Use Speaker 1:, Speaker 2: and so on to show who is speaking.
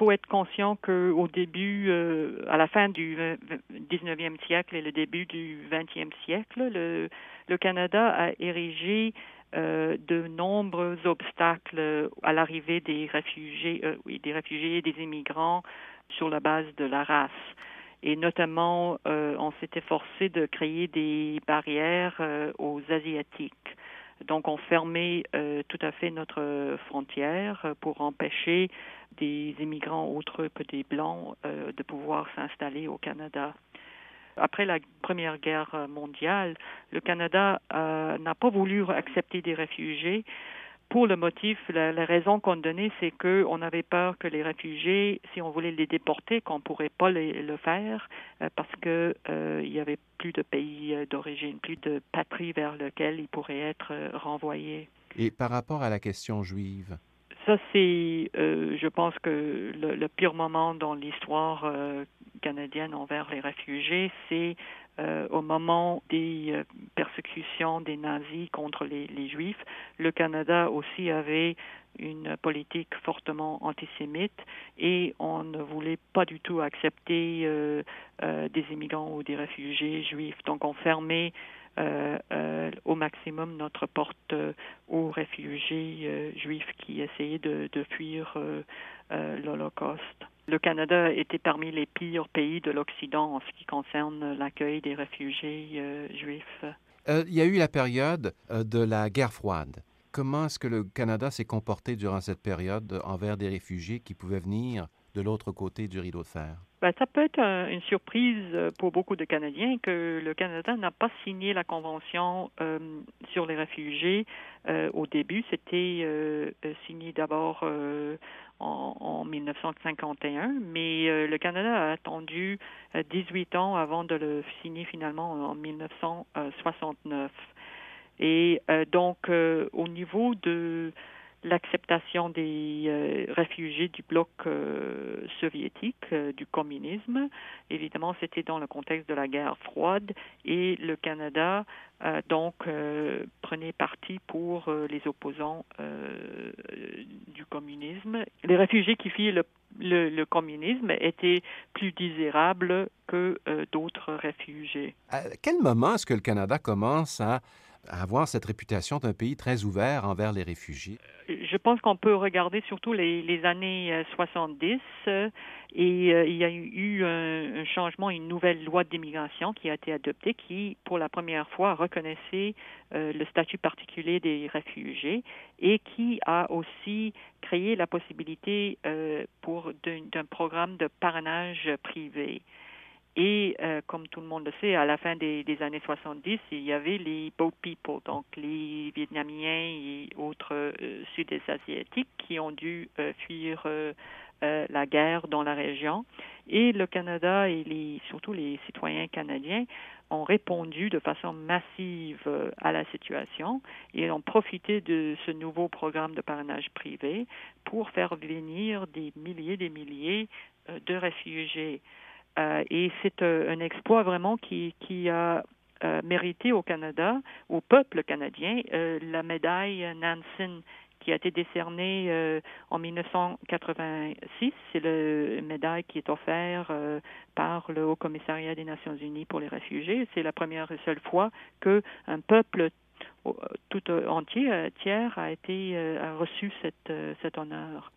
Speaker 1: faut être conscient qu'au début, à la fin du 19e siècle et le début du 20e siècle, le Canada a érigé de nombreux obstacles à l'arrivée des réfugiés et des immigrants sur la base de la race. Et notamment, on s'était forcé de créer des barrières aux Asiatiques. Donc, on fermait tout à fait notre frontière pour empêcher des immigrants autres que des Blancs de pouvoir s'installer au Canada. Après la Première Guerre mondiale, le Canada n'a pas voulu accepter des réfugiés pour le motif, la raison qu'on donnait, c'est qu'on avait peur que les réfugiés, si on voulait les déporter, qu'on ne pourrait pas le faire parce que il y avait plus de pays d'origine, plus de patrie vers lequel ils pourraient être renvoyés.
Speaker 2: Et par rapport à la question juive?
Speaker 1: Ça, c'est, je pense que le pire moment dans l'histoire canadienne envers les réfugiés, c'est au moment des persécutions des nazis contre les Juifs. Le Canada aussi avait une politique fortement antisémite et on ne voulait pas du tout accepter des immigrants ou des réfugiés juifs. Donc, on fermait au maximum notre porte aux réfugiés juifs qui essayaient de fuir l'Holocauste. Le Canada était parmi les pires pays de l'Occident en ce qui concerne l'accueil des réfugiés juifs.
Speaker 2: Il y a eu la période de la guerre froide. Comment est-ce que le Canada s'est comporté durant cette période envers des réfugiés qui pouvaient venir de l'autre côté du rideau de fer?
Speaker 1: Ben, ça peut être une surprise pour beaucoup de Canadiens que le Canada n'a pas signé la Convention sur les réfugiés au début. C'était signé d'abord en 1951, mais le Canada a attendu 18 ans avant de le signer finalement en 1969. Et donc, au niveau de l'acceptation des réfugiés du bloc soviétique, du communisme. Évidemment, c'était dans le contexte de la guerre froide et le Canada prenait parti pour les opposants du communisme. Les réfugiés qui fuyaient le communisme étaient plus désirables que d'autres réfugiés.
Speaker 2: À quel moment est-ce que le Canada commence à avoir cette réputation d'un pays très ouvert envers les réfugiés?
Speaker 1: Je pense qu'on peut regarder surtout les années 70 il y a eu un changement, une nouvelle loi d'immigration qui a été adoptée qui, pour la première fois, reconnaissait le statut particulier des réfugiés et qui a aussi créé la possibilité d'un programme de parrainage privé. Et comme tout le monde le sait, à la fin des années 70, il y avait les boat people, donc les Vietnamiens et autres Sud-Est asiatiques qui ont dû fuir la guerre dans la région. Et le Canada et surtout les citoyens canadiens ont répondu de façon massive à la situation et ont profité de ce nouveau programme de parrainage privé pour faire venir des milliers de réfugiés. Et c'est un exploit vraiment qui a mérité au Canada, au peuple canadien, la médaille Nansen qui a été décernée en 1986. C'est la médaille qui est offerte par le Haut Commissariat des Nations Unies pour les réfugiés. C'est la première et seule fois qu'un peuple tout entier, tiers, a reçu cet honneur.